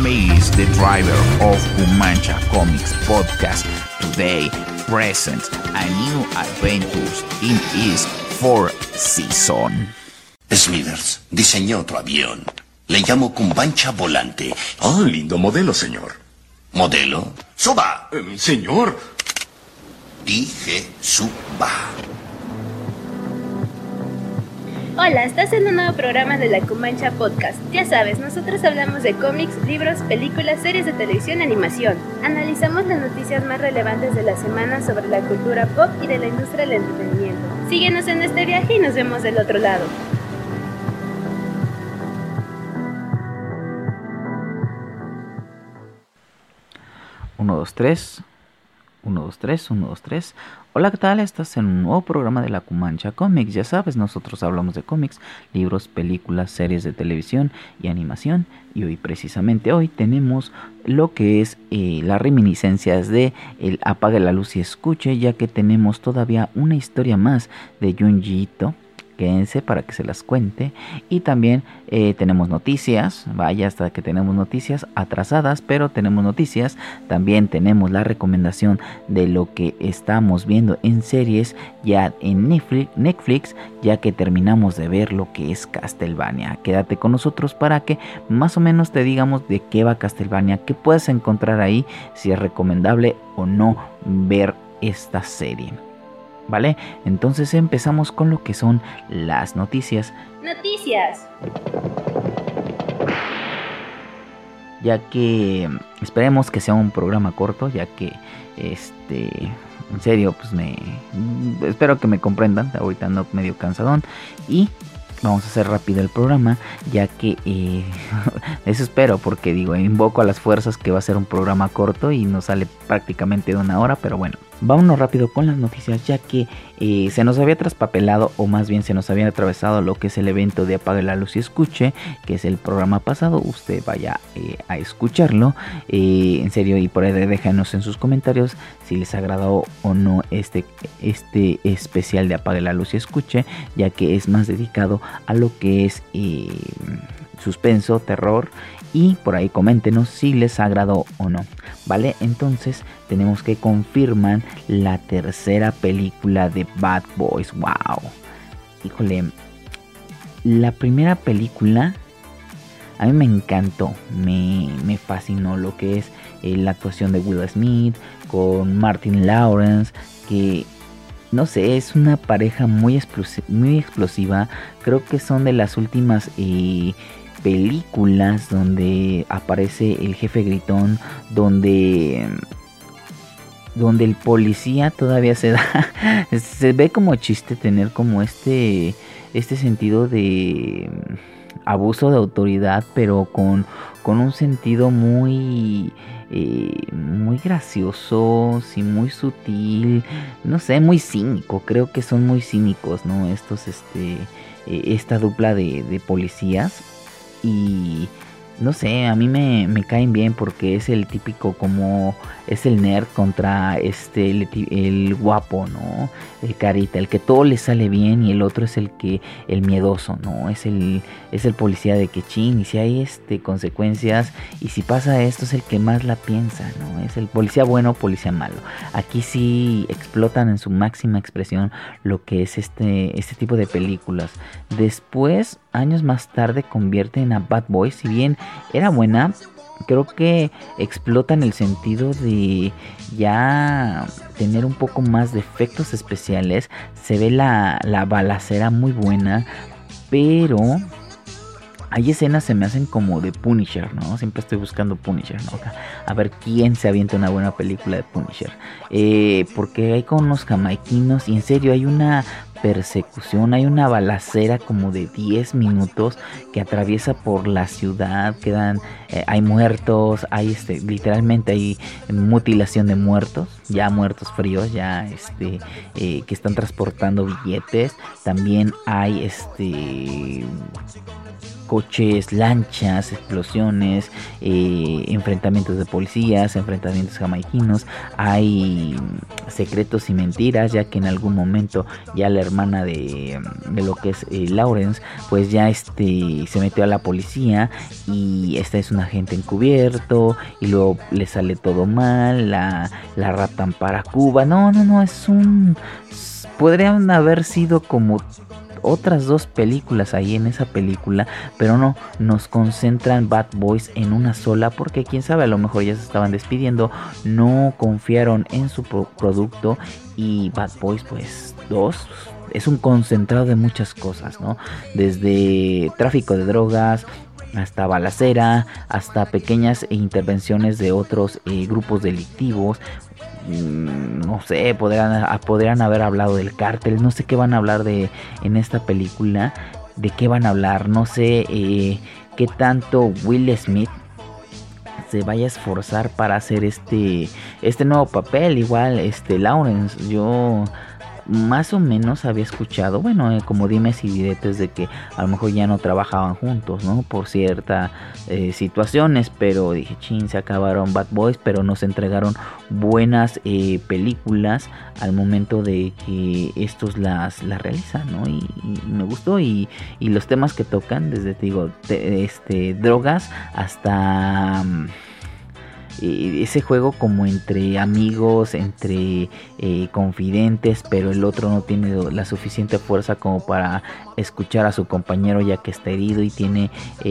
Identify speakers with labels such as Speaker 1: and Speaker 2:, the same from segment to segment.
Speaker 1: is the driver of Umancha Comics podcast. Today presents a new adventures in its fourth season.
Speaker 2: Smithers diseñó otro avión. Le llamo Cumbancha Volante.
Speaker 3: Oh, lindo modelo, señor.
Speaker 2: ¿Modelo? ¡Suba!
Speaker 3: Señor.
Speaker 2: Dije suba.
Speaker 4: Hola, estás en un nuevo programa de la Cumancha Podcast. Ya sabes, nosotros hablamos de cómics, libros, películas, series de televisión, animación. Analizamos las noticias más relevantes de la semana sobre la cultura pop y de la industria del entretenimiento. Síguenos en este viaje y nos vemos del otro lado.
Speaker 5: Uno, dos, tres. 1, 2, 3, 1, 2, 3. Hola, ¿qué tal? Estás en un nuevo programa de la Cumancha Comics. Ya sabes, nosotros hablamos de cómics, libros, películas, series de televisión y animación. Y hoy, precisamente hoy, tenemos lo que es las reminiscencias de el Apague la Luz y Escuche, ya que tenemos todavía una historia más de Junji Ito. Quédense para que se las cuente. Y también tenemos noticias. Vaya, hasta que tenemos noticias atrasadas, pero tenemos noticias. También tenemos la recomendación de lo que estamos viendo en series ya en Netflix, ya que terminamos de ver lo que es Castlevania. Quédate con nosotros para que más o menos te digamos de qué va Castlevania, qué puedes encontrar ahí, si es recomendable o no ver esta serie. ¿Vale? Entonces empezamos con lo que son las noticias.
Speaker 4: ¡Noticias!
Speaker 5: Ya que esperemos que sea un programa corto, ya que en serio, pues espero que me comprendan. Ahorita ando medio cansadón y vamos a hacer rápido el programa, ya que eso espero, porque invoco a las fuerzas que va a ser un programa corto y nos sale prácticamente de 1 hora, pero bueno, vámonos rápido con las noticias, ya que se nos había traspapelado, o más bien se nos había atravesado lo que es el evento de Apague la Luz y Escuche, que es el programa pasado. Usted vaya a escucharlo, en serio, y por ahí déjanos en sus comentarios si les agradó o no este especial de Apague la Luz y Escuche, ya que es más dedicado a lo que es suspenso, terror, y por ahí coméntenos si les agradó o no. Vale, entonces tenemos que confirmar la tercera película de Bad Boys. Wow, híjole, la primera película a mí me encantó, me fascinó lo que es la actuación de Will Smith con Martin Lawrence, que no sé, es una pareja muy explosiva. Creo que son de las últimas películas donde aparece el jefe gritón, donde el policía todavía se ve como chiste tener como este sentido de abuso de autoridad, pero con un sentido muy gracioso, sí, muy sutil, no sé, muy cínico. Creo que son muy cínicos, ¿no? Esta dupla de policías. Y no sé, a mí me caen bien porque es el típico, como es el nerd contra el guapo, ¿no? El carita, el que todo le sale bien, y el otro es el miedoso, ¿no? Es el policía de que chin, y si hay consecuencias, y si pasa esto, es el que más la piensa, ¿no? Es el policía bueno, policía malo. Aquí sí explotan en su máxima expresión lo que es este tipo de películas. Después, años más tarde, convierten a Bad Boys. Si bien era buena, creo que explotan el sentido de ya tener un poco más de efectos especiales. Se ve la balacera muy buena, pero hay escenas se me hacen como de Punisher, ¿no? Siempre estoy buscando Punisher, ¿no? A ver quién se avienta una buena película de Punisher. Porque hay con unos jamaiquinos y en serio hay una persecución, hay una balacera como de 10 minutos que atraviesa por la ciudad. Hay muertos, hay literalmente hay mutilación de muertos, ya muertos fríos, ya que están transportando billetes. También hay coches, lanchas, explosiones, enfrentamientos de policías, enfrentamientos jamaiquinos. Hay secretos y mentiras, ya que en algún momento ya la hermana de lo que es Lawrence, pues ya se metió a la policía y esta es un agente encubierto y luego le sale todo mal, la raptan para Cuba. No, podrían haber sido como otras 2 películas ahí en esa película, pero no, nos concentran Bad Boys en una sola, porque quién sabe, a lo mejor ya se estaban despidiendo, no confiaron en su producto, y Bad Boys pues 2 es un concentrado de muchas cosas, ¿no? Desde tráfico de drogas hasta balacera, hasta pequeñas intervenciones de otros grupos delictivos. No sé, podrían haber hablado del cártel. No sé qué van a hablar en esta película. De qué van a hablar. No sé qué tanto Will Smith se vaya a esforzar para hacer este nuevo papel. Igual Lawrence, yo más o menos había escuchado, bueno, como dimes y diretes, de que a lo mejor ya no trabajaban juntos, ¿no? Por ciertas situaciones, pero dije, chin, se acabaron Bad Boys, pero nos entregaron buenas películas al momento de que estos las realizan, ¿no? Y me gustó, y los temas que tocan, desde, te digo, drogas hasta ese juego como entre amigos, entre confidentes, pero el otro no tiene la suficiente fuerza como para escuchar a su compañero ya que está herido y tiene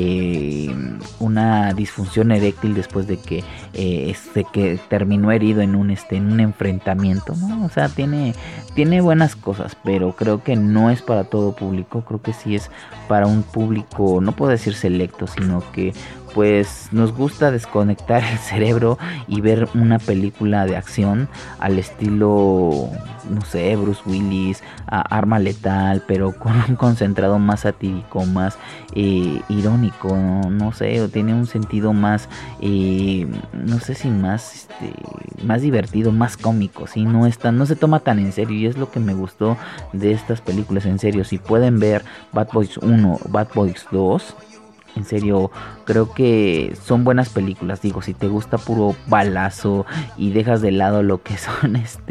Speaker 5: una disfunción eréctil después de que que terminó herido en un enfrentamiento, ¿no? O sea, tiene buenas cosas, pero creo que no es para todo público. Creo que sí es para un público, no puedo decir selecto, sino que pues nos gusta desconectar el cerebro y ver una película de acción al estilo, no sé, Bruce Willis, Arma Letal, pero con un concentrado más satírico, más irónico, no sé, tiene un sentido más, no sé si más divertido, más cómico, ¿sí? No se toma tan en serio, y es lo que me gustó de estas películas. En serio, si pueden ver Bad Boys 1, Bad Boys 2, en serio, creo que son buenas películas. Digo, si te gusta puro balazo y dejas de lado lo que son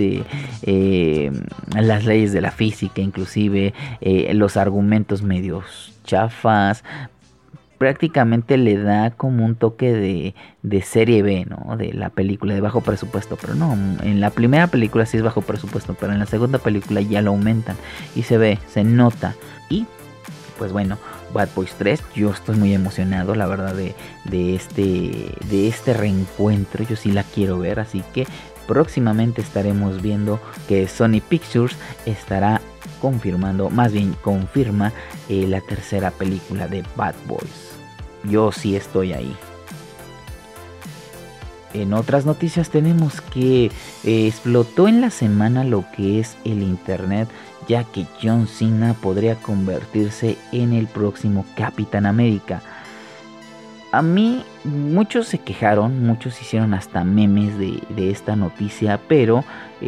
Speaker 5: las leyes de la física, inclusive los argumentos medios chafas, prácticamente le da como un toque de serie B, ¿no? De la película, de bajo presupuesto. Pero no, en la primera película sí es bajo presupuesto, pero en la segunda película ya lo aumentan y se nota. Y pues bueno, Bad Boys 3, yo estoy muy emocionado, la verdad, de este reencuentro. Yo sí la quiero ver, así que próximamente estaremos viendo que Sony Pictures estará confirmando, más bien confirma la tercera película de Bad Boys. Yo sí estoy ahí. En otras noticias tenemos que explotó en la semana lo que es el internet, ya que John Cena podría convertirse en el próximo Capitán América. A mí muchos se quejaron, muchos hicieron hasta memes de esta noticia, pero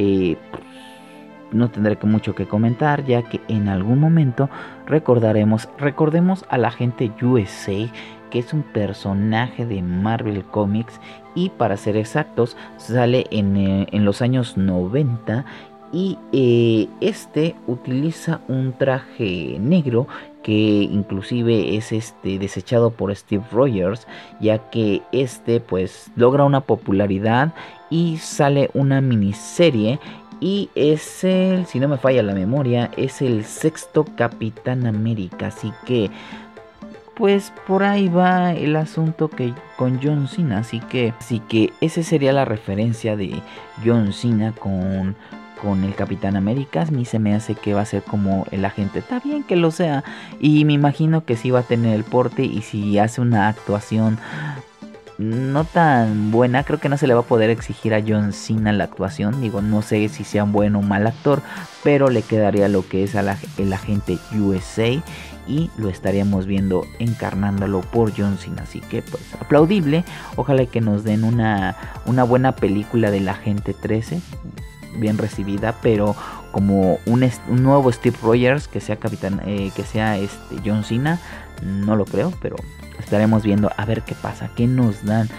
Speaker 5: no tendré mucho que comentar, ya que en algún momento recordemos a la agente USA, que es un personaje de Marvel Comics, y para ser exactos sale en los años 90, y utiliza un traje negro que inclusive es desechado por Steve Rogers, ya que pues logra una popularidad y sale una miniserie. Y es si no me falla la memoria, es el 6º Capitán América. Así que pues por ahí va el asunto con John Cena. Así que esa sería la referencia de John Cena con el Capitán América. A mí se me hace que va a ser como el agente. Está bien que lo sea, y me imagino que sí va a tener el porte. Y si hace una actuación no tan buena, creo que no se le va a poder exigir a John Cena la actuación. Digo, no sé si sea un buen o mal actor, pero le quedaría lo que es el agente USA, y lo estaríamos viendo encarnándolo por John Cena. Así que pues aplaudible. Ojalá que nos den una buena película del Agente 13, bien recibida, pero como un nuevo Steve Rogers que sea John Cena. No lo creo, pero estaremos viendo a ver qué pasa, qué nos dan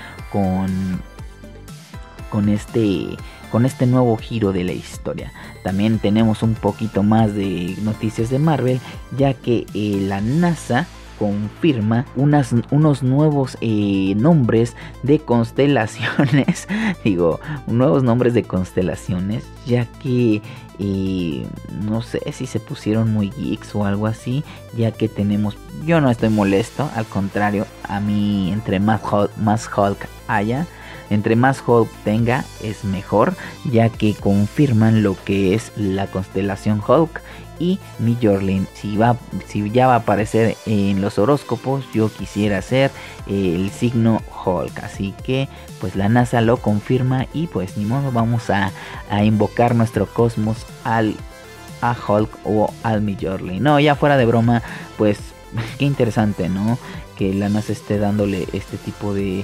Speaker 5: con este nuevo giro de la historia. También tenemos un poquito más de noticias de Marvel, ya que la NASA confirma unos nuevos nombres de constelaciones. Nuevos nombres de constelaciones, ya que no sé si se pusieron muy geeks o algo así, ya que yo no estoy molesto, al contrario, a mí entre más Hulk haya, entre más Hulk tenga es mejor, ya que confirman lo que es la constelación Hulk y Mjolnir. Si ya va a aparecer en los horóscopos, yo quisiera ser el signo Hulk, así que pues la NASA lo confirma y pues ni modo, vamos a invocar nuestro cosmos a Hulk o al Mjolnir. No, ya fuera de broma, pues qué interesante, ¿no? Que la NASA esté dándole este tipo de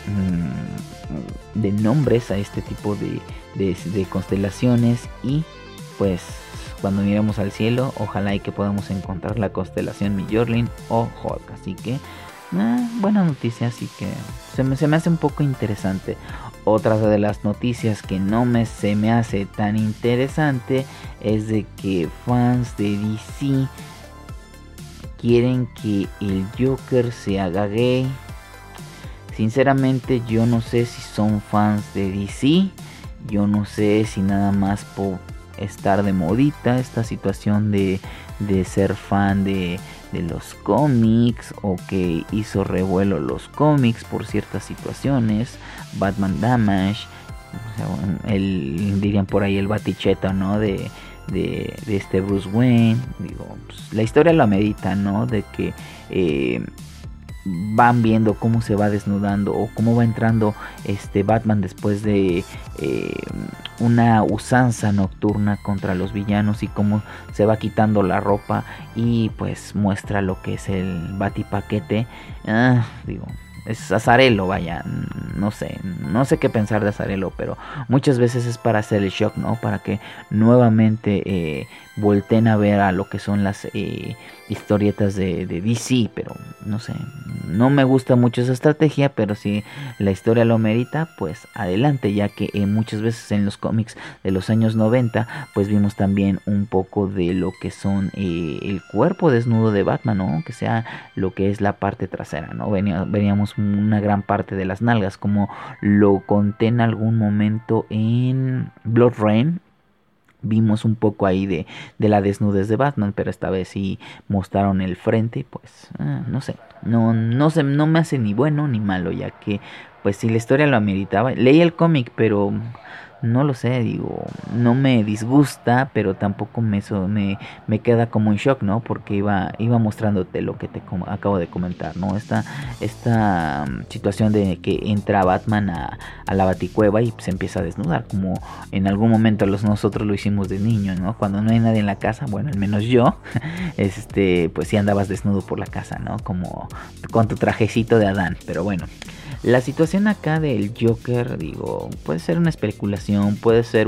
Speaker 5: nombres a este tipo de constelaciones, y pues cuando miremos al cielo, ojalá y que podamos encontrar la constelación Mjolnir o Hulk. Así que buena noticia, así que se me hace un poco interesante. Otra de las noticias que se me hace tan interesante es de que fans de DC quieren que el Joker se haga gay. Sinceramente yo no sé si son fans de DC, yo no sé si nada más por estar de modita esta situación de ser fan de los cómics, o que hizo revuelo los cómics por ciertas situaciones, Batman Damage, o sea, dirían por ahí el baticheto, ¿no? de este Bruce Wayne. Pues, la historia lo amerita, ¿no? De que van viendo cómo se va desnudando o cómo va entrando Batman después de una usanza nocturna contra los villanos, y cómo se va quitando la ropa y pues muestra lo que es el batipaquete. Es Azarelo, vaya, no sé qué pensar de Azarelo, pero muchas veces es para hacer el shock, ¿no? Para que nuevamente volteen a ver a lo que son las historietas de DC, pero no sé, no me gusta mucho esa estrategia, pero si la historia lo merita, pues adelante, ya que muchas veces en los cómics de los años 90, pues vimos también un poco de lo que son el cuerpo desnudo de Batman, ¿no? Que sea lo que es la parte trasera, ¿no? Veníamos una gran parte de las nalgas, como lo conté en algún momento en Blood Rain. Vimos un poco ahí de la desnudez de Batman, pero esta vez sí mostraron el frente, pues no sé, no me hace ni bueno ni malo, ya que pues si la historia lo ameritaba. Leí el cómic, pero no lo sé, no me disgusta, pero tampoco me queda como en shock, ¿no? Porque iba mostrándote lo que te acabo de comentar, ¿no? Esta situación de que entra Batman a la Baticueva y se empieza a desnudar, como en algún momento nosotros lo hicimos de niño, ¿no? Cuando no hay nadie en la casa, bueno, al menos yo, pues sí andabas desnudo por la casa, ¿no? Como con tu trajecito de Adán, pero bueno. La situación acá del Joker, puede ser una especulación, puede ser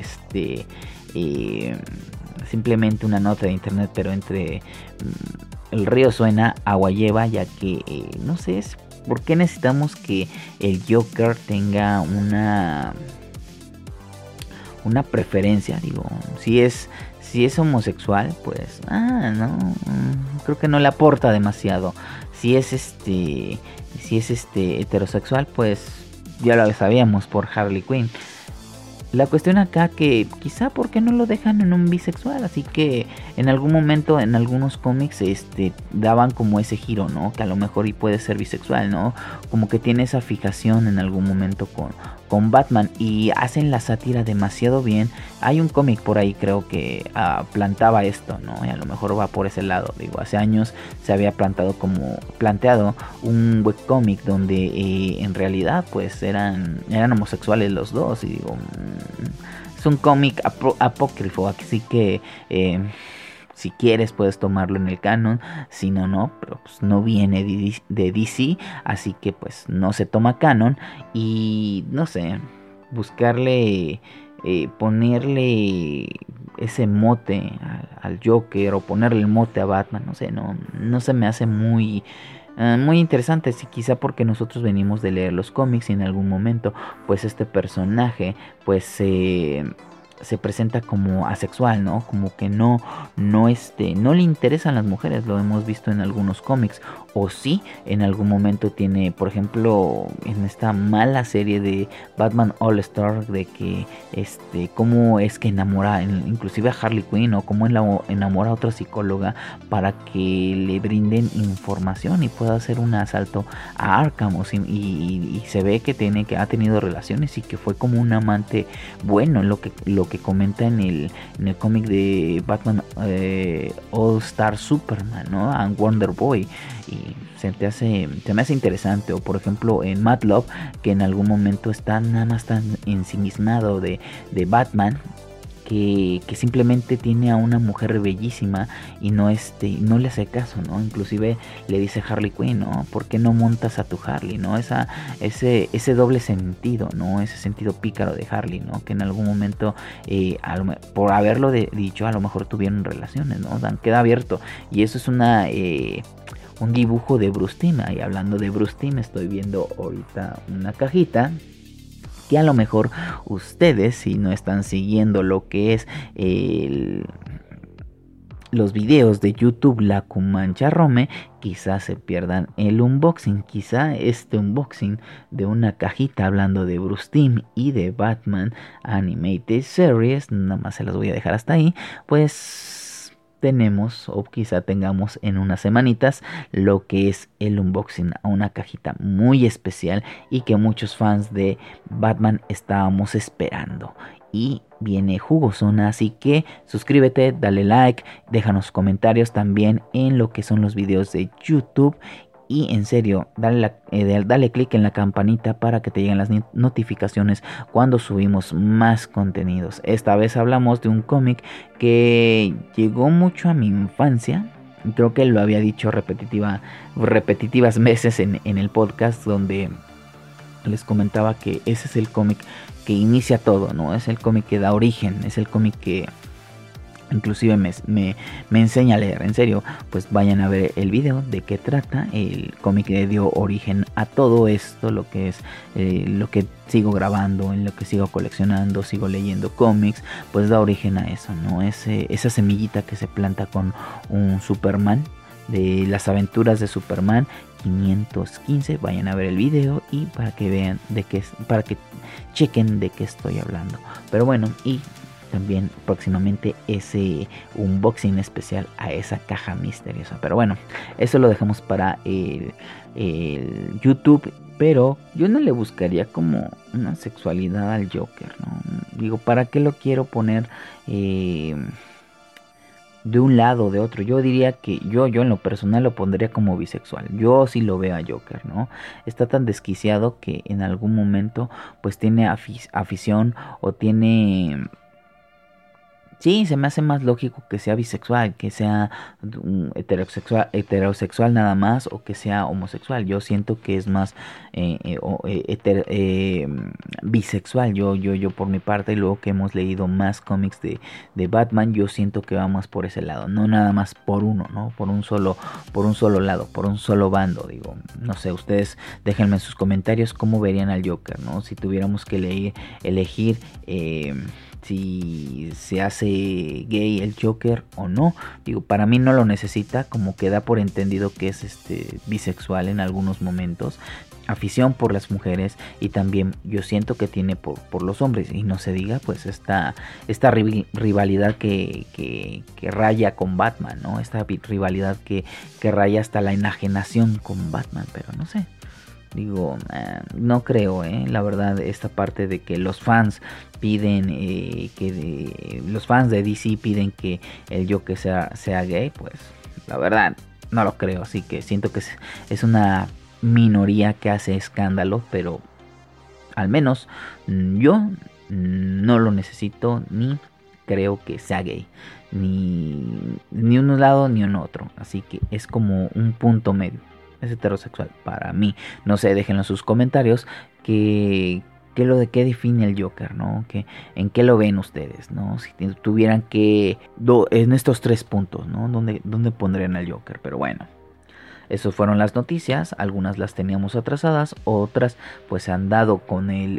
Speaker 5: simplemente una nota de internet, pero entre el río suena, agua lleva, ya que no sé, ¿por qué necesitamos que el Joker tenga una preferencia? Si es homosexual, pues no, creo que no le aporta demasiado. Si es heterosexual, pues ya lo sabíamos por Harley Quinn. La cuestión acá que quizá porque no lo dejan en un bisexual, así que en algún momento en algunos cómics daban como ese giro, ¿no? Que a lo mejor y puede ser bisexual, ¿no? Como que tiene esa fijación en algún momento con Batman, y hacen la sátira demasiado bien. Hay un cómic por ahí, creo que plantaba esto, ¿no? Y a lo mejor va por ese lado. Hace años se había planteado un webcómic donde en realidad pues eran homosexuales los dos, y es un cómic apócrifo, así que si quieres puedes tomarlo en el canon, si no, pero pues no viene de DC, así que pues no se toma canon. Y no sé, buscarle ponerle ese mote al Joker o ponerle el mote a Batman, no sé, no se me hace muy interesante, sí, quizá porque nosotros venimos de leer los cómics y en algún momento pues este personaje pues se presenta como asexual, ¿no? Como que no le interesan las mujeres, lo hemos visto en algunos cómics, o sí, en algún momento tiene, por ejemplo, en esta mala serie de Batman All Star, de que cómo es que enamora inclusive a Harley Quinn, o cómo enamora a otra psicóloga para que le brinden información y pueda hacer un asalto a Arkham, y se ve que ha tenido relaciones y que fue como un amante bueno, lo que comenta en el cómic de Batman All Star Superman, ¿no? And Wonder Boy, y se me hace interesante. O por ejemplo en Mad Love, que en algún momento está nada más tan ensimismado de Batman, que simplemente tiene a una mujer bellísima y no le hace caso, ¿no? Inclusive le dice Harley Quinn, ¿no? ¿Por qué no montas a tu Harley, ¿no? Ese doble sentido, ¿no? Ese sentido pícaro de Harley, ¿no? Que en algún momento, por haberlo dicho, a lo mejor tuvieron relaciones, ¿no? Queda abierto. Y eso es un dibujo de Bruce Timm. Y hablando de Bruce Timm, estoy viendo ahorita una cajita que a lo mejor ustedes, si no están siguiendo lo que es los videos de YouTube La Comancha Rome, quizás se pierdan el unboxing. Quizá este unboxing de una cajita hablando de Bruce Timm y de Batman Animated Series, nada más se las voy a dejar hasta ahí, pues tenemos, o quizá tengamos en unas semanitas, lo que es el unboxing a una cajita muy especial y que muchos fans de Batman estábamos esperando. Y viene jugosona, así que suscríbete, dale like, déjanos comentarios también en lo que son los videos de YouTube. Y en serio, dale click en la campanita para que te lleguen las notificaciones cuando subimos más contenidos. Esta vez hablamos de un cómic que llegó mucho a mi infancia. Creo que lo había dicho repetitivas veces en el podcast, donde les comentaba que ese es el cómic que inicia todo, ¿no? Es el cómic que da origen, es el cómic que inclusive me enseña a leer. En serio, pues vayan a ver el video de qué trata. El cómic le dio origen a todo esto, lo que es lo que sigo grabando, en lo que sigo coleccionando, sigo leyendo cómics, pues da origen a eso, ¿no? Esa semillita que se planta con un Superman, de las aventuras de Superman 515. Vayan a ver el video y para que vean para que chequen de qué estoy hablando. Pero bueno, y también próximamente ese unboxing especial a esa caja misteriosa. Pero bueno, eso lo dejamos para el YouTube. Pero yo no le buscaría como una sexualidad al Joker, ¿no? Digo, ¿para qué lo quiero poner de un lado o de otro? Yo diría que yo en lo personal lo pondría como bisexual. Yo sí lo veo a Joker, ¿no? Está tan desquiciado que en algún momento pues tiene afición o tiene... Sí, se me hace más lógico que sea bisexual, que sea heterosexual nada más, o que sea homosexual. Yo siento que es más bisexual. Yo por mi parte, y luego que hemos leído más cómics de Batman, yo siento que va más por ese lado, no nada más por uno, ¿no? Por un solo lado, por un solo bando. Digo, no sé, ustedes déjenme en sus comentarios cómo verían al Joker, ¿no? Si tuviéramos que elegir si se hace gay el Joker o no. Digo, para mí no lo necesita, como que da por entendido que es bisexual en algunos momentos, afición por las mujeres, y también yo siento que tiene por los hombres, y no se diga pues esta rivalidad que raya con Batman, ¿no? Esta rivalidad que raya hasta la enajenación con Batman, pero no sé. Digo, no creo, la verdad, esta parte de que los fans piden, los fans de DC piden que el Joker sea gay, pues la verdad no lo creo. Así que siento que es una minoría que hace escándalo, pero al menos yo no lo necesito, ni creo que sea gay, ni un lado ni un otro. Así que es como un punto medio. Es heterosexual para mí. No sé, déjenlo en sus comentarios qué ¿Qué define el Joker, ¿no? ¿En qué lo ven ustedes, ¿no? Si tuvieran que... en estos 3 puntos, ¿no? ¿Dónde pondrían al Joker? Pero bueno, esas fueron las noticias. Algunas las teníamos atrasadas, otras pues se han dado con el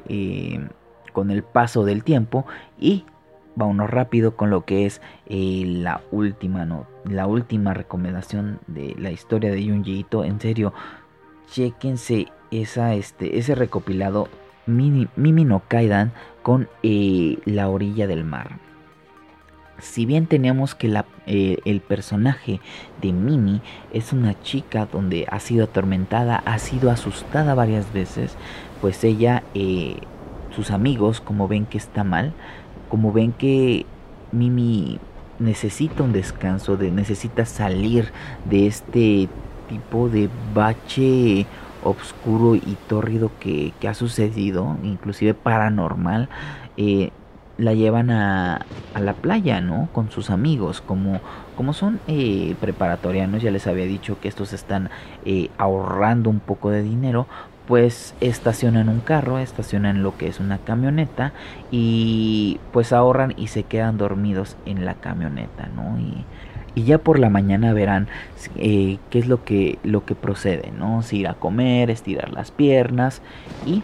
Speaker 5: paso del tiempo. Y vámonos rápido con lo que es la última recomendación de la historia de Junji Ito. En serio, chéquense ese recopilado Mimi no Kaidan con La orilla del mar. Si bien teníamos que el personaje de Mimi es una chica donde ha sido atormentada, ha sido asustada varias veces, pues ella, sus amigos, como ven que está mal, como ven que Mimi necesita un descanso, necesita salir de este tipo de bache oscuro y tórrido que ha sucedido, inclusive paranormal, la llevan a la playa, ¿no? Con sus amigos, como son preparatorianos, ya les había dicho que estos están ahorrando un poco de dinero, pues estacionan un carro, estacionan lo que es una camioneta y pues ahorran y se quedan dormidos en la camioneta, ¿no? Y ya por la mañana verán qué es lo que procede, ¿no? Si ir a comer, estirar las piernas, y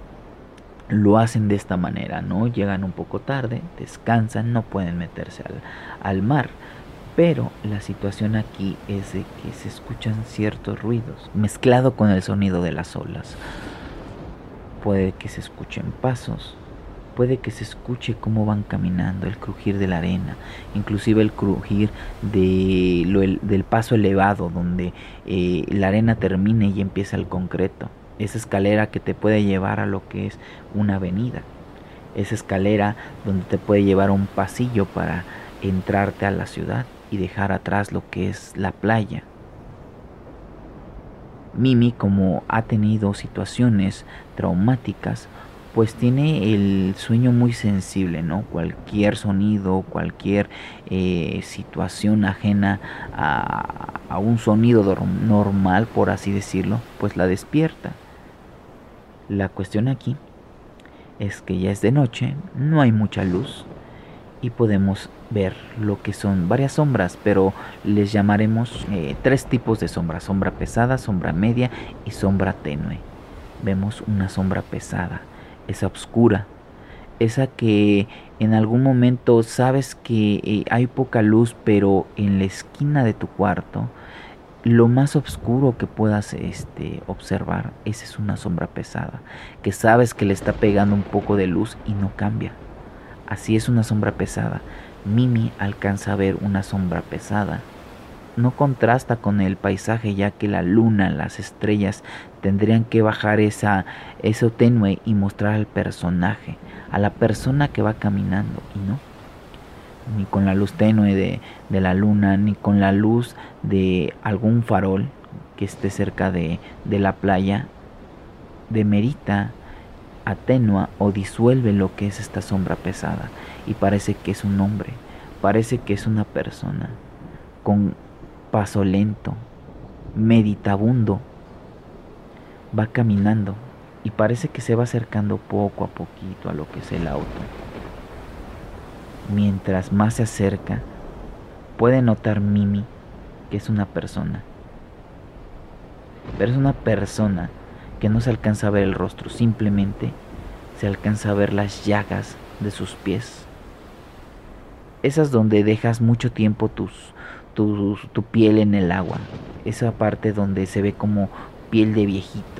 Speaker 5: lo hacen de esta manera, ¿no? Llegan un poco tarde, descansan, no pueden meterse al mar. Pero la situación aquí es de que se escuchan ciertos ruidos, mezclado con el sonido de las olas. Puede que se escuchen pasos, puede que se escuche cómo van caminando, el crujir de la arena, inclusive el crujir del paso elevado donde la arena termina y empieza el concreto. Esa escalera que te puede llevar a lo que es una avenida. Esa escalera donde te puede llevar a un pasillo para entrarte a la ciudad y dejar atrás lo que es la playa. Mimi, como ha tenido situaciones traumáticas, pues tiene el sueño muy sensible, ¿no? Cualquier sonido, cualquier situación ajena a un sonido normal, por así decirlo, pues la despierta. La cuestión aquí es que ya es de noche, no hay mucha luz y podemos ver lo que son varias sombras, pero les llamaremos 3 tipos de sombras: sombra pesada, sombra media y sombra tenue. Vemos una sombra pesada, esa oscura, esa que en algún momento sabes que hay poca luz, pero en la esquina de tu cuarto, lo más oscuro que puedas observar, esa es una sombra pesada, que sabes que le está pegando un poco de luz y no cambia. Así es una sombra pesada. Mimi alcanza a ver una sombra pesada. No contrasta con el paisaje, ya que la luna, las estrellas tendrían que bajar eso tenue y mostrar al personaje, a la persona que va caminando, y no. Ni con la luz tenue de la luna, ni con la luz de algún farol que esté cerca de la playa, demerita, atenúa o disuelve lo que es esta sombra pesada, y parece que es un hombre, parece que es una persona con paso lento, meditabundo, va caminando y parece que se va acercando poco a poquito a lo que es el auto. Mientras más se acerca, puede notar Mimi que es una persona, pero es una persona que no se alcanza a ver el rostro, simplemente se alcanza a ver las llagas de sus pies. Esas donde dejas mucho tiempo tu piel en el agua, esa parte donde se ve como piel de viejito,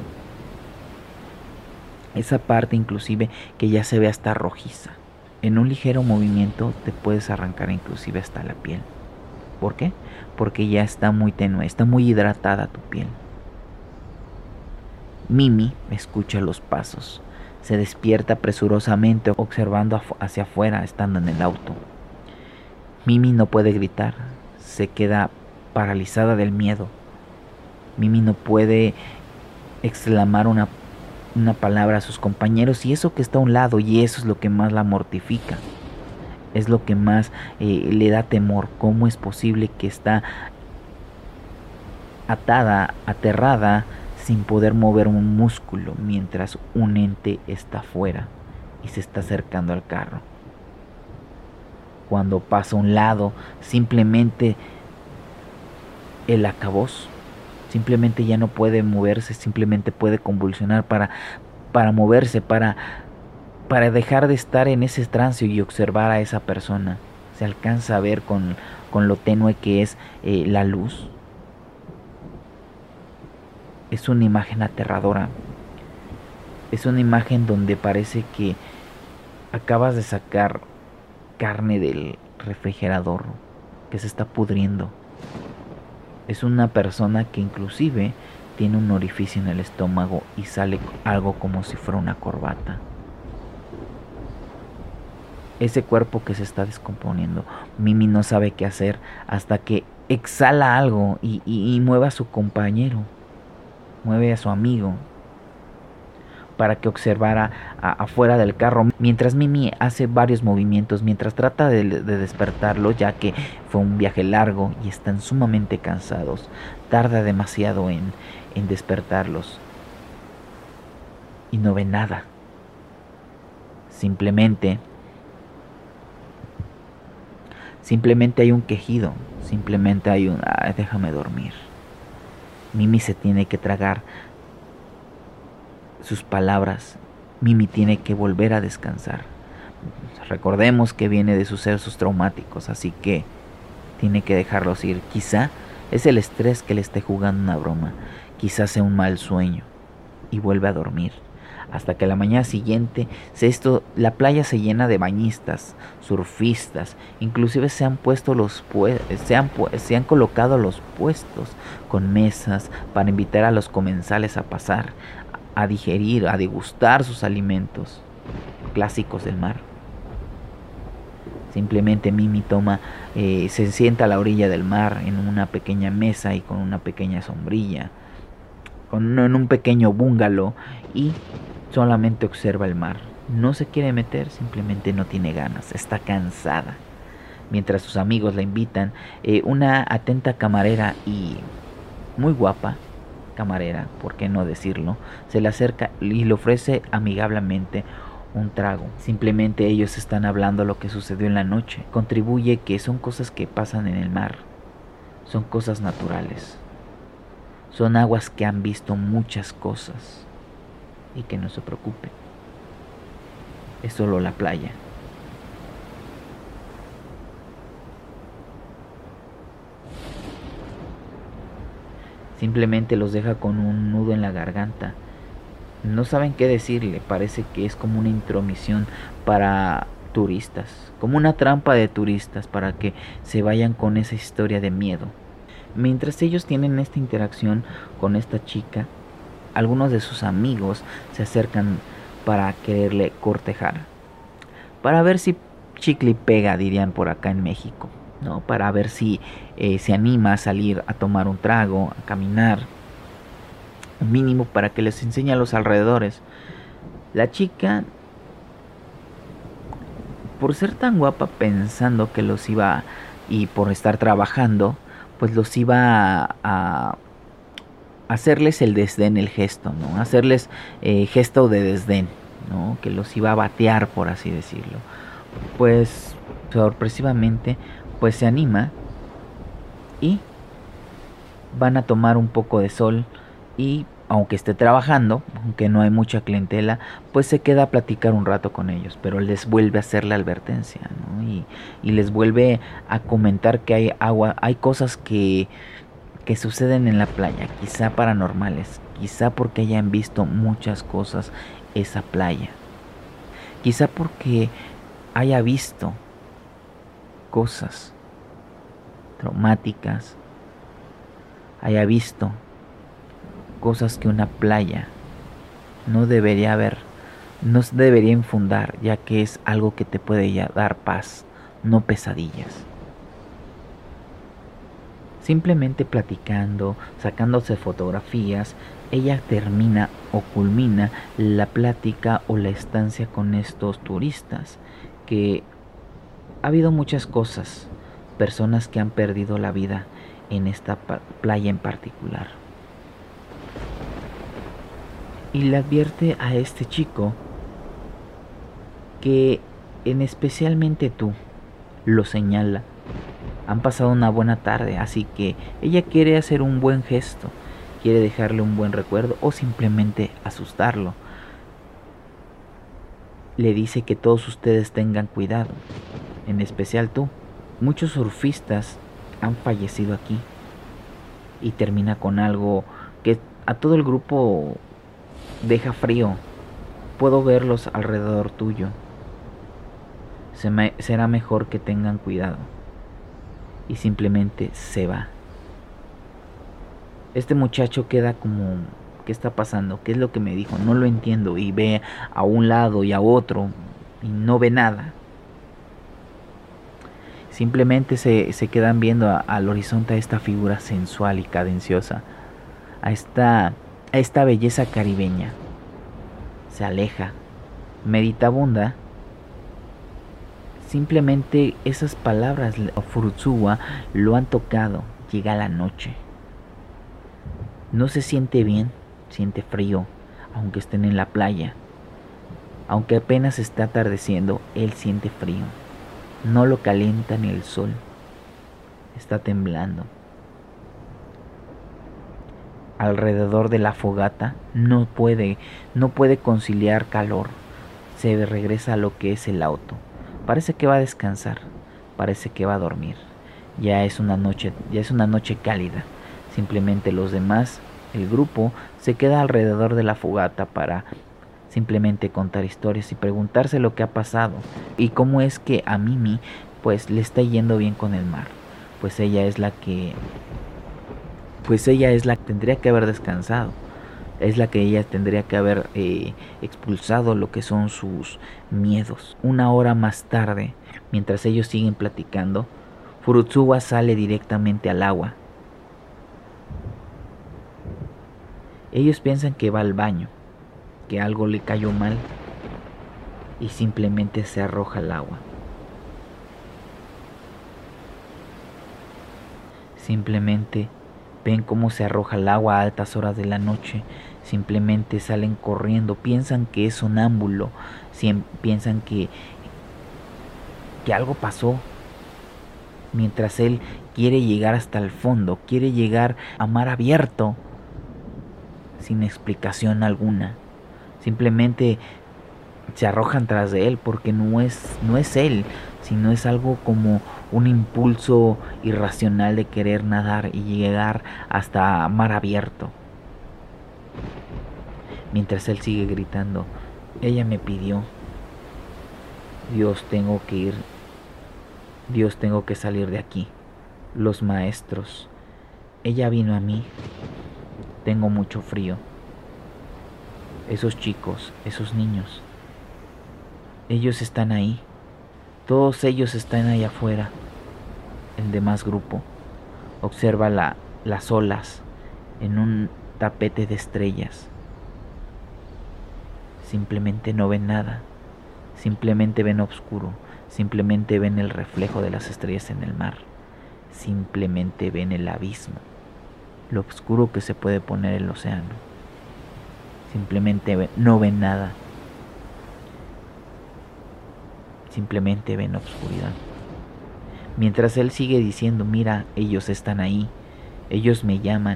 Speaker 5: esa parte inclusive que ya se ve hasta rojiza. En un ligero movimiento te puedes arrancar inclusive hasta la piel. ¿Por qué? Porque ya está muy tenue, está muy hidratada tu piel. Mimi escucha los pasos, se despierta presurosamente observando hacia afuera estando en el auto. Mimi no puede gritar, se queda paralizada del miedo. Mimi no puede exclamar una palabra a sus compañeros, y eso que está a un lado, y eso es lo que más la mortifica, es lo que más le da temor. ¿Cómo es posible que está atada, aterrada, sin poder mover un músculo mientras un ente está afuera y se está acercando al carro. Cuando pasa a un lado, simplemente el acabose, simplemente ya no puede moverse, simplemente puede convulsionar para moverse, para dejar de estar en ese trance y observar a esa persona. Se alcanza a ver con lo tenue que es la luz. Es una imagen aterradora. Es una imagen donde parece que acabas de sacar carne del refrigerador que se está pudriendo. Es una persona que inclusive tiene un orificio en el estómago y sale algo como si fuera una corbata. Ese cuerpo que se está descomponiendo. Mimi no sabe qué hacer hasta que exhala algo y mueve a su compañero, mueve a su amigo para que observara afuera del carro, mientras Mimi hace varios movimientos, mientras trata de despertarlo, ya que fue un viaje largo y están sumamente cansados. Tarda demasiado en despertarlos y no ve nada. Simplemente hay un quejido, simplemente hay un déjame dormir. Mimi se tiene que tragar sus palabras. Mimi tiene que volver a descansar. Recordemos que viene de sucesos traumáticos, así que tiene que dejarlos ir. Quizá es el estrés que le esté jugando una broma, quizá sea un mal sueño y vuelve a dormir. Hasta que la mañana siguiente la playa se llena de bañistas, surfistas, inclusive se han colocado los puestos con mesas para invitar a los comensales a pasar, a digerir, a degustar sus alimentos clásicos del mar. Simplemente Mimi se sienta a la orilla del mar en una pequeña mesa y con una pequeña sombrilla, en un pequeño bungalow, y solamente observa el mar. No se quiere meter, simplemente no tiene ganas, está cansada. Mientras sus amigos la invitan, una atenta camarera y muy guapa camarera, por qué no decirlo, se le acerca y le ofrece amigablemente un trago. Simplemente ellos están hablando lo que sucedió en la noche. Contribuye que son cosas que pasan en el mar, son cosas naturales, son aguas que han visto muchas cosas. Y que no se preocupe, es solo la playa. Simplemente los deja con un nudo en la garganta. No saben qué decirle, parece que es como una intromisión para turistas, como una trampa de turistas para que se vayan con esa historia de miedo. Mientras ellos tienen esta interacción con esta chica, algunos de sus amigos se acercan para quererle cortejar, para ver si chicle y pega, dirían por acá en México, ¿no? Para ver si se anima a salir a tomar un trago, a caminar, un mínimo para que les enseñe a los alrededores. La chica, por ser tan guapa, pensando que los iba, y por estar trabajando, pues los iba a hacerles el desdén, el gesto, ¿no? Hacerles gesto de desdén, ¿no? Que los iba a batear, por así decirlo. Pues sorpresivamente, pues se anima y van a tomar un poco de sol, y aunque esté trabajando, aunque no hay mucha clientela, pues se queda a platicar un rato con ellos, pero les vuelve a hacer la advertencia, ¿no? Y les vuelve a comentar que hay agua, hay cosas que suceden en la playa, quizá paranormales, quizá porque hayan visto muchas cosas esa playa, quizá porque haya visto cosas traumáticas, haya visto cosas que una playa no debería haber, no debería infundar, ya que es algo que te puede ya dar paz, no pesadillas. Simplemente platicando, sacándose fotografías, ella termina o culmina la plática o la estancia con estos turistas, que ha habido muchas cosas, personas que han perdido la vida en esta playa en particular. y le advierte a este chico que en especialmente tú, lo señala. Han pasado una buena tarde, así que ella quiere hacer un buen gesto, quiere dejarle un buen recuerdo o simplemente asustarlo. Le dice que todos ustedes tengan cuidado, en especial tú. Muchos surfistas han fallecido aquí. Y termina con algo que a todo el grupo deja frío. Puedo verlos alrededor tuyo. Será mejor que tengan cuidado. Y simplemente se va. Este muchacho queda como, ¿qué está pasando? ¿Qué es lo que me dijo? No lo entiendo. Y ve a un lado y a otro y no ve nada. Simplemente se quedan viendo al horizonte a esta figura sensual y cadenciosa, a esta belleza caribeña. Se aleja, meditabunda. Simplemente esas palabras Furukawa lo han tocado. Llega la noche. No se siente bien, siente frío, aunque estén en la playa. Aunque apenas está atardeciendo, él siente frío. No lo calienta ni el sol. Está temblando. Alrededor de la fogata no puede conciliar calor. Se regresa a lo que es el auto. Parece que va a descansar. Parece que va a dormir. Ya es una noche cálida. Simplemente los demás, el grupo, se queda alrededor de la fogata para simplemente contar historias y preguntarse lo que ha pasado y cómo es que a Mimi pues le está yendo bien con el mar. Pues ella es la que tendría que haber descansado. Es la que ella tendría que haber expulsado lo que son sus miedos. Una hora más tarde, mientras ellos siguen platicando, Furukawa sale directamente al agua. Ellos piensan que va al baño, que algo le cayó mal y simplemente se arroja al agua. Simplemente ven cómo se arroja al agua a altas horas de la noche. Simplemente salen corriendo. Piensan que es sonámbulo. Piensan que algo pasó. Mientras él quiere llegar hasta el fondo. Quiere llegar a mar abierto. Sin explicación alguna. Simplemente se arrojan tras de él porque no es él, sino es algo como un impulso irracional de querer nadar y llegar hasta mar abierto. Mientras él sigue gritando, ella me pidió, Dios, tengo que ir, Dios, tengo que salir de aquí. Los maestros, ella vino a mí, tengo mucho frío. Esos chicos, esos niños, ellos están ahí. Todos ellos están ahí afuera. El demás grupo observa las olas en un tapete de estrellas. Simplemente no ven nada. Simplemente ven oscuro. Simplemente ven el reflejo de las estrellas en el mar. Simplemente ven el abismo. Lo oscuro que se puede poner el océano. Simplemente no ven nada. Simplemente ven oscuridad. Mientras él sigue diciendo, mira, ellos están ahí, ellos me llaman.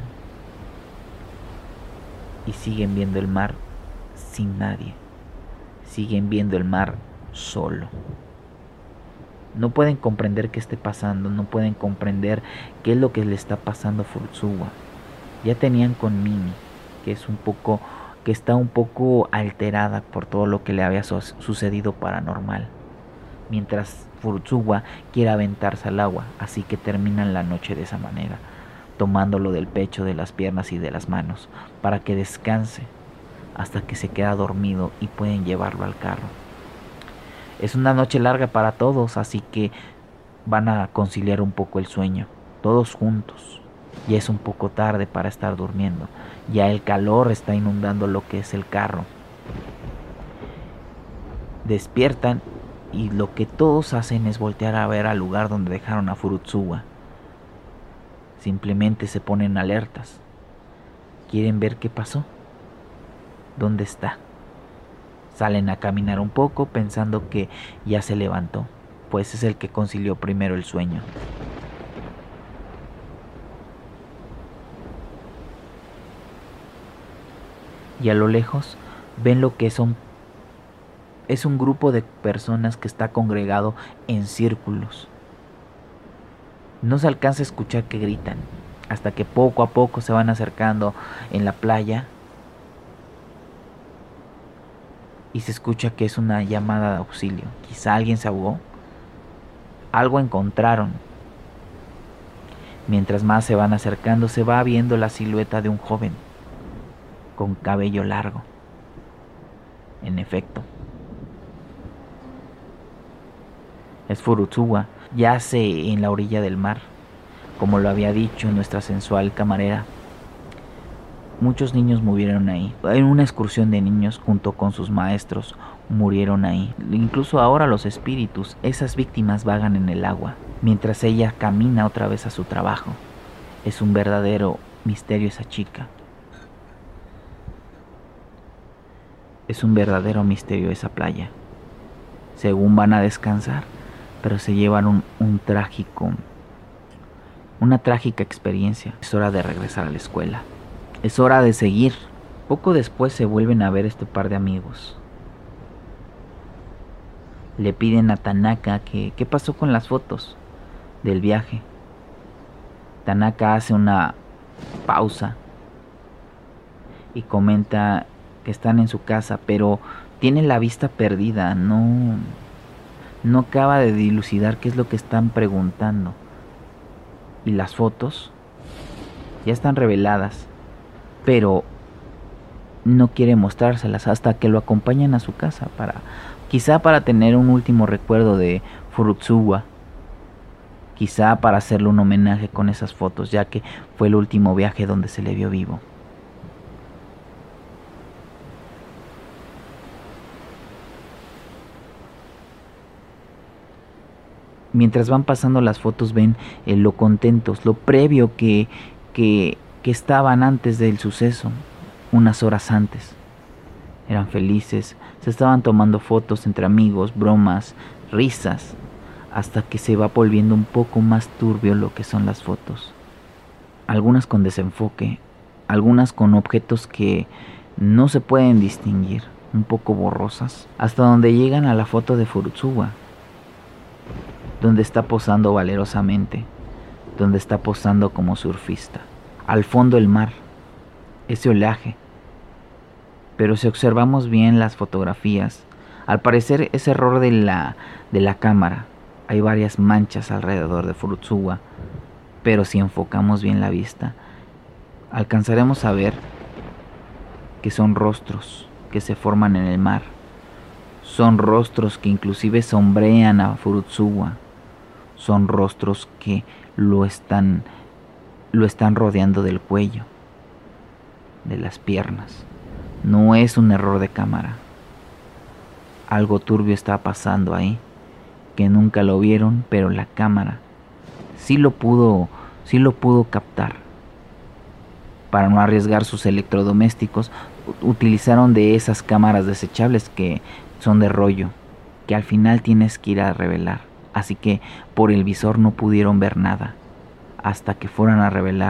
Speaker 5: Y siguen viendo el mar sin nadie. Siguen viendo el mar solo. No pueden comprender qué esté pasando, no pueden comprender qué es lo que le está pasando a Furukawa. Ya tenían con Mimi, que está un poco alterada por todo lo que le había sucedido paranormal. Mientras Furukawa quiere aventarse al agua, así que terminan la noche de esa manera, tomándolo del pecho, de las piernas y de las manos, para que descanse hasta que se queda dormido y pueden llevarlo al carro. Es una noche larga para todos, así que van a conciliar un poco el sueño, todos juntos. Ya es un poco tarde para estar durmiendo, ya el calor está inundando lo que es el carro. Despiertan y lo que todos hacen es voltear a ver al lugar donde dejaron a Furukawa. Simplemente se ponen alertas. Quieren ver qué pasó. ¿Dónde está? Salen a caminar un poco pensando que ya se levantó, pues es el que concilió primero el sueño. Y a lo lejos ven lo que es un grupo de personas que está congregado en círculos. No se alcanza a escuchar que gritan, hasta que poco a poco se van acercando en la playa y se escucha que es una llamada de auxilio. Quizá alguien se ahogó, algo encontraron. Mientras más se van acercando, se va viendo la silueta de un joven con cabello largo. En efecto, es Furukawa. Yace en la orilla del mar, como lo había dicho nuestra sensual camarera. Muchos niños murieron ahí. En una excursión de niños junto con sus maestros murieron ahí. Incluso ahora los espíritus, esas víctimas, vagan en el agua, mientras ella camina otra vez a su trabajo. Es un verdadero misterio esa chica. Es un verdadero misterio esa playa. Según van a descansar, pero se llevan una trágica experiencia. Es hora de regresar a la escuela. Es hora de seguir. Poco después se vuelven a ver este par de amigos. Le piden a Tanaka que qué pasó con las fotos del viaje. Tanaka hace una pausa y comenta que están en su casa, pero tiene la vista perdida. No acaba de dilucidar qué es lo que están preguntando. Y las fotos ya están reveladas, pero no quiere mostrárselas hasta que lo acompañan a su casa, quizá para tener un último recuerdo de Furukawa, quizá para hacerle un homenaje con esas fotos, ya que fue el último viaje donde se le vio vivo. Mientras van pasando las fotos ven lo contentos, lo previo que estaban antes del suceso, unas horas antes. Eran felices, se estaban tomando fotos entre amigos, bromas, risas, hasta que se va volviendo un poco más turbio lo que son las fotos. Algunas con desenfoque, algunas con objetos que no se pueden distinguir, un poco borrosas, hasta donde llegan a la foto de Furukawa, donde está posando valerosamente, donde está posando como surfista. Al fondo el mar, ese oleaje. Pero si observamos bien las fotografías, al parecer es error de la cámara. Hay varias manchas alrededor de Furukawa, pero si enfocamos bien la vista, alcanzaremos a ver que son rostros que se forman en el mar. Son rostros que inclusive sombrean a Furukawa. Son rostros que lo están rodeando del cuello, de las piernas. No es un error de cámara. Algo turbio está pasando ahí, que nunca lo vieron, pero la cámara sí lo pudo captar. Para no arriesgar sus electrodomésticos, utilizaron de esas cámaras desechables que son de rollo, que al final tienes que ir a revelar. Así que por el visor no pudieron ver nada hasta que fueran a revelar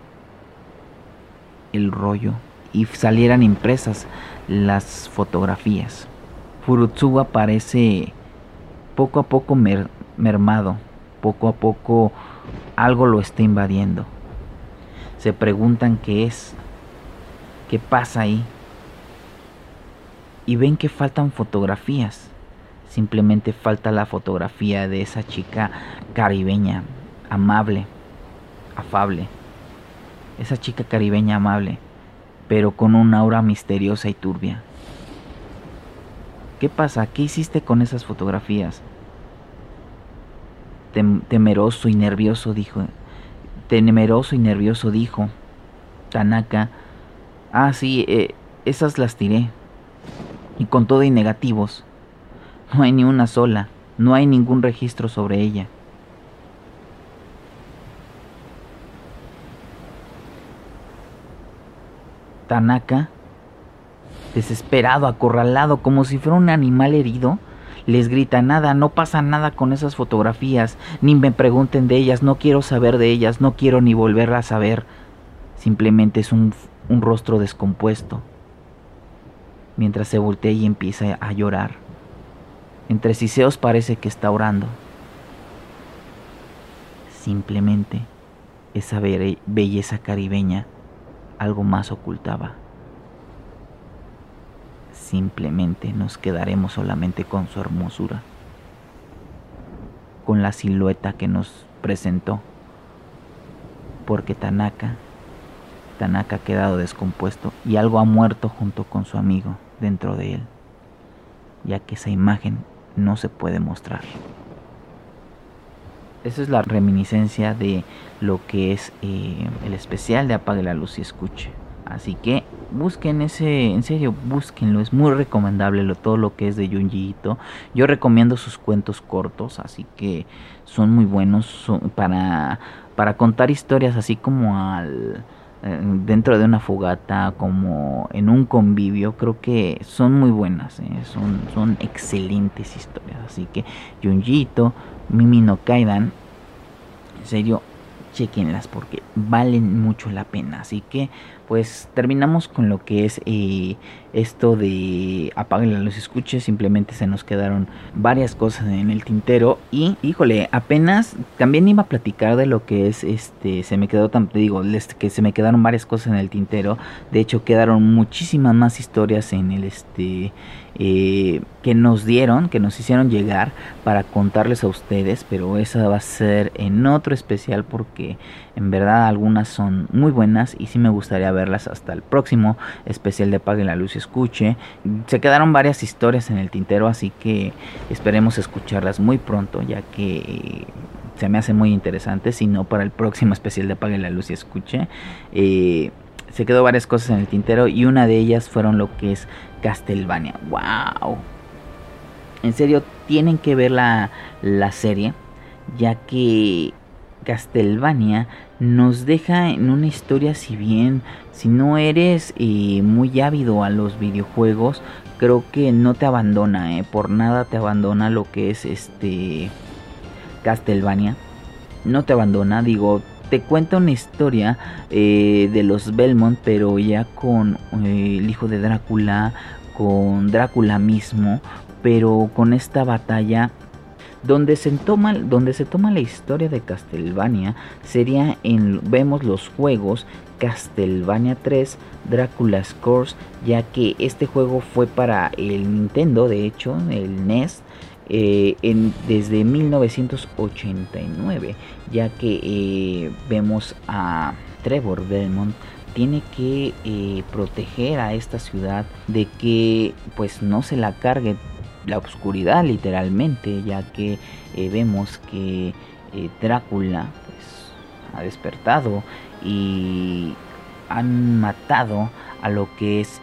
Speaker 5: el rollo y salieran impresas las fotografías. Furukawa parece poco a poco mermado, poco a poco algo lo está invadiendo. Se preguntan qué es, qué pasa ahí, y ven que faltan fotografías. Simplemente falta la fotografía de esa chica caribeña, amable, afable. Esa chica caribeña amable, pero con un aura misteriosa y turbia. ¿Qué pasa? ¿Qué hiciste con esas fotografías? Temeroso y nervioso dijo Tanaka. Ah, sí, esas las tiré. Y con todo y negativos. No hay ni una sola, no hay ningún registro sobre ella. Tanaka desesperado, acorralado, como si fuera un animal herido, les grita: nada, no pasa nada con esas fotografías, ni me pregunten de ellas, no quiero saber de ellas, no quiero ni volverlas a ver. Simplemente es un rostro descompuesto. Mientras se voltea y empieza a llorar. Entre siseos parece que está orando. Simplemente esa belleza caribeña algo más ocultaba. Simplemente nos quedaremos solamente con su hermosura, con la silueta que nos presentó, porque Tanaka ha quedado descompuesto y algo ha muerto junto con su amigo dentro de él, ya que esa imagen no se puede mostrar. Esa es la reminiscencia de lo que es el especial de Apague la Luz y Escuche. Así que busquen en serio, búsquenlo, es muy recomendable todo lo que es de Junji Ito. Yo recomiendo sus cuentos cortos, así que son muy buenos para contar historias así como dentro de una fogata, como en un convivio. Creo que son muy buenas, son excelentes historias. Así que Junji Ito, Mimi no Kaidan, en serio, chequenlas porque valen mucho la pena. Así que pues terminamos con lo que es esto de Apague la Luz y Escuche. Simplemente se nos quedaron varias cosas en el tintero y híjole, apenas también iba a platicar de lo que es se me quedó que se me quedaron varias cosas en el tintero. De hecho quedaron muchísimas más historias en el que nos hicieron llegar para contarles a ustedes, pero esa va a ser en otro especial porque en verdad algunas son muy buenas y sí me gustaría verlas hasta el próximo especial de Apague la Luz y Escuche. Se quedaron varias historias en el tintero, así que esperemos escucharlas muy pronto, ya que se me hace muy interesante, si no para el próximo especial de Apague la Luz y Escuche. Se quedó varias cosas en el tintero y una de ellas fueron lo que es Castlevania. ¡Wow! En serio, tienen que ver la serie, ya que Castlevania nos deja en una historia, si no eres muy ávido a los videojuegos, creo que no te abandona, por nada te abandona lo que es Castlevania. No te abandona, te cuenta una historia de los Belmont, pero ya con el hijo de Drácula, con Drácula mismo, pero con esta batalla donde se toma la historia de Castlevania sería vemos los juegos Castlevania 3, Dracula's Curse, ya que este juego fue para el Nintendo, de hecho, el NES. Desde 1989, ya que vemos a Trevor Belmont tiene que proteger a esta ciudad de que pues no se la cargue la oscuridad, literalmente, ya que vemos que Drácula pues ha despertado y han matado a lo que es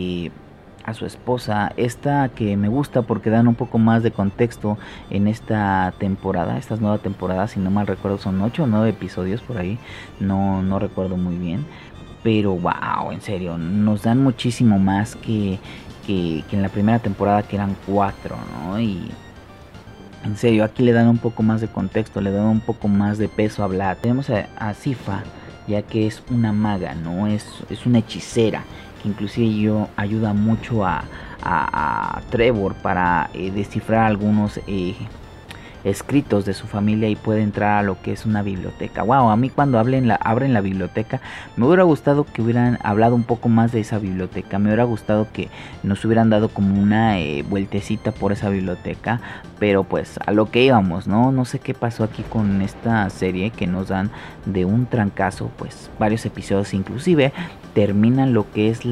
Speaker 5: a su esposa. Esta que me gusta porque dan un poco más de contexto en esta nueva temporada, si no mal recuerdo son 8 o 9 episodios por ahí, no recuerdo muy bien, pero wow, en serio, nos dan muchísimo más que en la primera temporada, que eran 4, ¿no? Y en serio, aquí le dan un poco más de contexto, le dan un poco más de peso a Vlad. Tenemos a Sypha, ya que es una maga, ¿no? Es una hechicera que inclusive ayuda mucho a Trevor para descifrar algunos escritos de su familia y puede entrar a lo que es una biblioteca. Wow, a mí cuando abren la biblioteca me hubiera gustado que hubieran hablado un poco más de esa biblioteca. Me hubiera gustado que nos hubieran dado como una vueltecita por esa biblioteca, pero pues a lo que íbamos, no sé qué pasó aquí con esta serie que nos dan de un trancazo pues varios episodios, inclusive terminan lo que es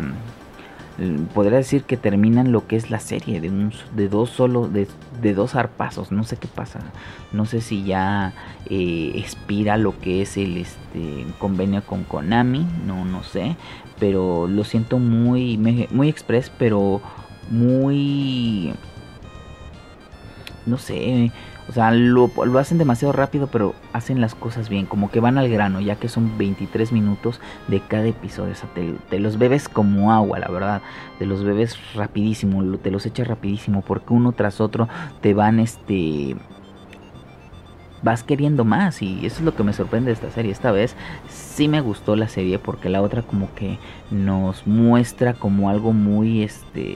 Speaker 5: podría decir que terminan lo que es la serie de dos zarpazos. No sé qué pasa, no sé si ya expira lo que es el convenio con Konami, no sé, pero lo siento muy express, pero muy, no sé, O sea, lo hacen demasiado rápido, pero hacen las cosas bien, como que van al grano, ya que son 23 minutos de cada episodio. O sea, te los bebes como agua, la verdad. Te los bebes rapidísimo, te los echas rapidísimo, porque uno tras otro te van vas queriendo más, y eso es lo que me sorprende de esta serie. Esta vez sí me gustó la serie, porque la otra como que nos muestra como algo muy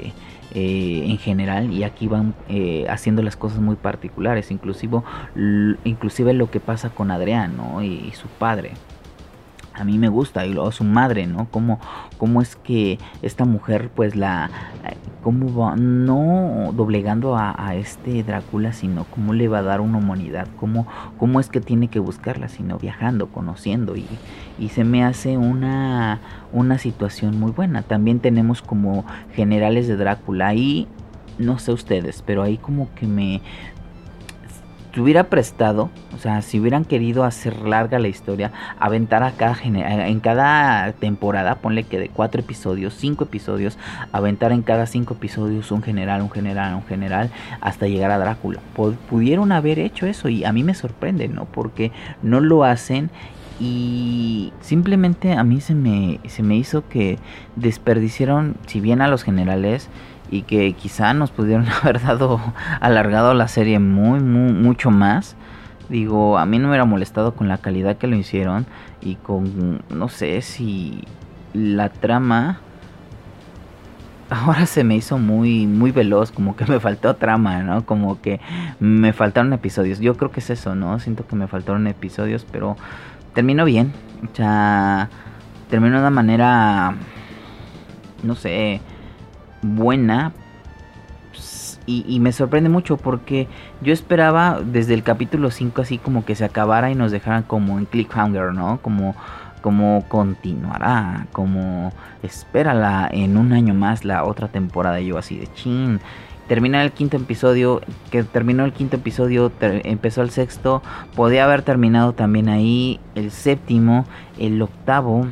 Speaker 5: en general, y aquí van haciendo las cosas muy particulares, inclusive lo que pasa con Adrián, ¿no? y su padre. A mí me gusta, y luego su madre, ¿no? Cómo es que esta mujer, pues cómo va, no doblegando a este Drácula, sino cómo le va a dar una humanidad, cómo es que tiene que buscarla, sino viajando, conociendo, y se me hace una situación muy buena. También tenemos como generales de Drácula, y no sé ustedes, pero ahí como que te hubiera prestado, o sea, si hubieran querido hacer larga la historia, aventar en cada temporada, ponle que de 4 episodios, 5 episodios, aventar en cada 5 episodios un general, hasta llegar a Drácula. Pudieron haber hecho eso, y a mí me sorprende, ¿no? Porque no lo hacen, y simplemente a mí se me hizo que desperdiciaron, si bien a los generales, y que quizá nos pudieron haber alargado la serie mucho más. Digo, a mí no me hubiera molestado con la calidad que lo hicieron, y con, no sé si la trama ahora se me hizo muy veloz, como que me faltó trama, ¿no? Como que me faltaron episodios. Yo creo que es eso, ¿no? Siento que me faltaron episodios, pero terminó bien. O sea, terminó de una manera, no sé, buena, y me sorprende mucho, porque yo esperaba desde el capítulo 5 así como que se acabara y nos dejaran como en cliffhanger, ¿no? Como continuará, como espérala en un año más la otra temporada. Y yo así de chin. Termina el quinto episodio, empezó el sexto, podía haber terminado también ahí, el séptimo, el octavo.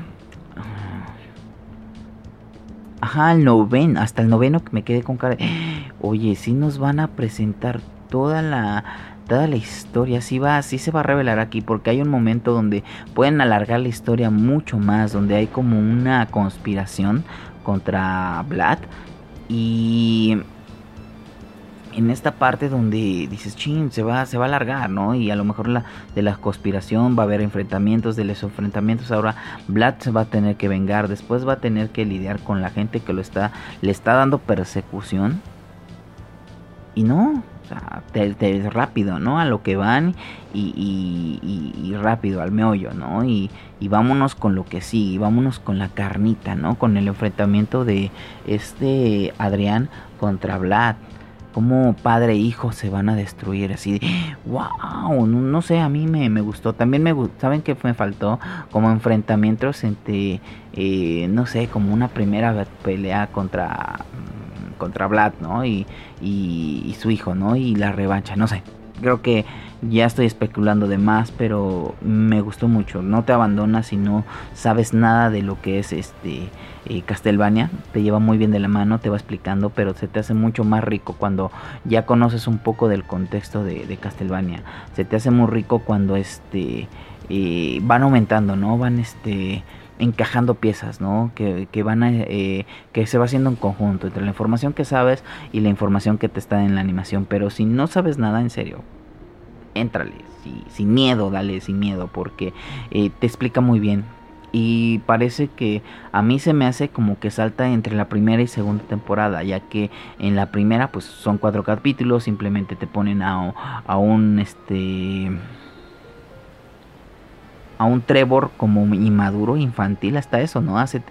Speaker 5: Ajá, hasta el noveno, que me quedé con cara de, oye, sí nos van a presentar toda la historia, sí se va a revelar aquí, porque hay un momento donde pueden alargar la historia mucho más, donde hay como una conspiración contra Vlad, y en esta parte donde dices, chin, se va a alargar, ¿no? Y a lo mejor de la conspiración va a haber enfrentamientos, de los enfrentamientos ahora Vlad se va a tener que vengar, después va a tener que lidiar con la gente que le está dando persecución, y no, o sea, te rápido, ¿no? A lo que van, y rápido, al meollo, ¿no? Y vámonos con lo que sigue, vámonos con la carnita, ¿no? Con el enfrentamiento de Adrián contra Vlad. Como padre e hijo se van a destruir, así de wow, no sé, a mí me gustó. También ¿saben qué me faltó? Como enfrentamientos entre, no sé, como una primera pelea contra Vlad, ¿no? Y su hijo, ¿no? Y la revancha, no sé. Creo que ya estoy especulando de más, pero me gustó mucho. No te abandonas si no sabes nada de lo que es Castlevania. Te lleva muy bien de la mano, te va explicando, pero se te hace mucho más rico cuando ya conoces un poco del contexto de Castlevania. Se te hace muy rico cuando van aumentando, ¿no? Van encajando piezas, ¿no? Que se va haciendo en conjunto entre la información que sabes y la información que te está en la animación. Pero si no sabes nada, en serio, éntrale, sin miedo, dale sin miedo, porque te explica muy bien. Y parece que a mí se me hace como que salta entre la primera y segunda temporada, ya que en la primera pues son 4 capítulos, simplemente te ponen a un Trevor como inmaduro, infantil, hasta eso, ¿no? Hace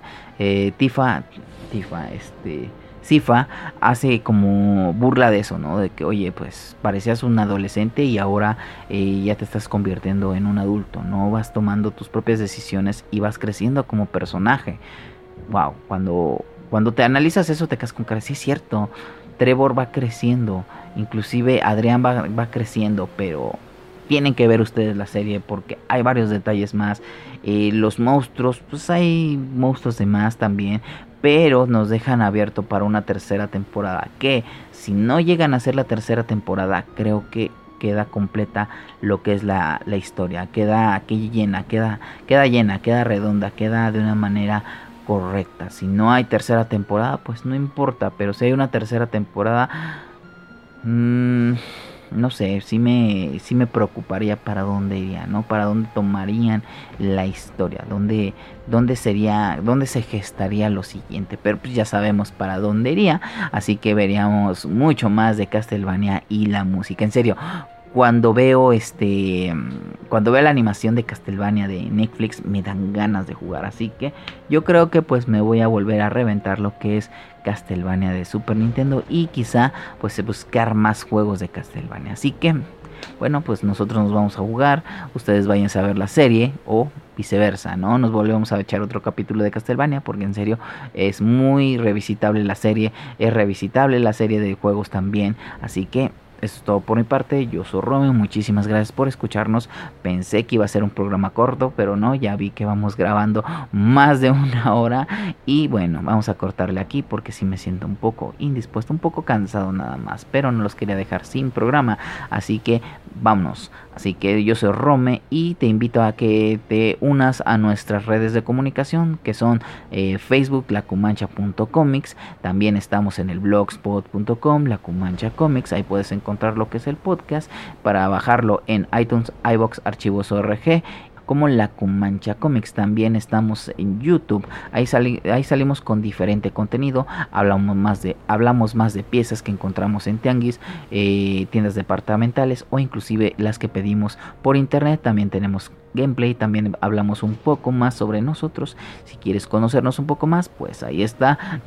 Speaker 5: Sypha hace como burla de eso, ¿no? De que, oye, pues parecías un adolescente y ahora ya te estás convirtiendo en un adulto, ¿no? Vas tomando tus propias decisiones y vas creciendo como personaje. Wow, cuando te analizas eso te quedas con cara, sí es cierto, Trevor va creciendo, inclusive Adrián va creciendo, pero tienen que ver ustedes la serie porque hay varios detalles más. Los monstruos, pues hay monstruos de más también, pero nos dejan abierto para una tercera temporada, que si no llegan a ser la tercera temporada, creo que queda completa lo que es la historia, queda llena, queda redonda, queda de una manera correcta. Si no hay tercera temporada, pues no importa, pero si hay una tercera temporada, no sé, sí me preocuparía para dónde iría, ¿no? Para dónde tomarían la historia, dónde se gestaría lo siguiente. Pero pues ya sabemos para dónde iría, así que veríamos mucho más de Castlevania y la música. En serio, cuando veo la animación de Castlevania de Netflix, me dan ganas de jugar. Así que yo creo que pues me voy a volver a reventar lo que es Castlevania de Super Nintendo, y quizá pues buscar más juegos de Castlevania. Así que bueno, pues nosotros nos vamos a jugar, ustedes vayan a ver la serie, o viceversa, ¿no? Nos volvemos a echar otro capítulo de Castlevania, porque en serio es muy revisitable la serie, es revisitable la serie de juegos también. Así que eso es todo por mi parte. Yo soy Romeo, muchísimas gracias por escucharnos. Pensé que iba a ser un programa corto, pero no, ya vi que vamos grabando más de 1 hora. Y bueno, vamos a cortarle aquí porque sí me siento un poco indispuesto, un poco cansado nada más, pero no los quería dejar sin programa, así que vámonos. Así que yo soy Rome y te invito a que te unas a nuestras redes de comunicación, que son Facebook, lacumancha.comics. También estamos en el blogspot.com, La Cumancha Comics. Ahí puedes encontrar lo que es el podcast para bajarlo en iTunes, iVoox, archivos ORG, como La Cumancha Comics. También estamos en YouTube. Ahí salimos con diferente contenido. Hablamos más de piezas que encontramos en tianguis, tiendas departamentales, o inclusive las que pedimos por internet. También tenemos gameplay, también hablamos un poco más sobre nosotros. Si quieres conocernos un poco más, pues ahí está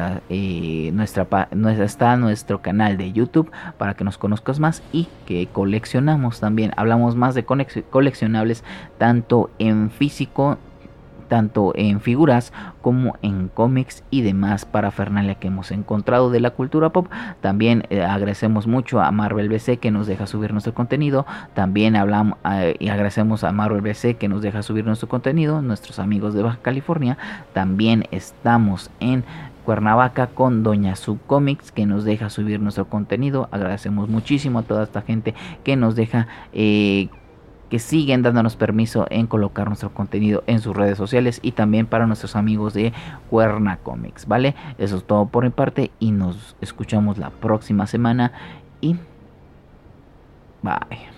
Speaker 5: nuestro canal de YouTube para que nos conozcas más, y que coleccionamos también. Hablamos más de coleccionables, tanto en físico, tanto en figuras como en cómics y demás parafernalia que hemos encontrado de la cultura pop. También agradecemos mucho a Marvel BC que nos deja subir nuestro contenido. También agradecemos a Marvel BC que nos deja subir nuestro contenido, nuestros amigos de Baja California. También estamos en Cuernavaca con Doña Sub Comics, que nos deja subir nuestro contenido. Agradecemos muchísimo a toda esta gente que nos deja que siguen dándonos permiso en colocar nuestro contenido en sus redes sociales, y también para nuestros amigos de Cuerna Comics, ¿vale? Eso es todo por mi parte y nos escuchamos la próxima semana, y bye.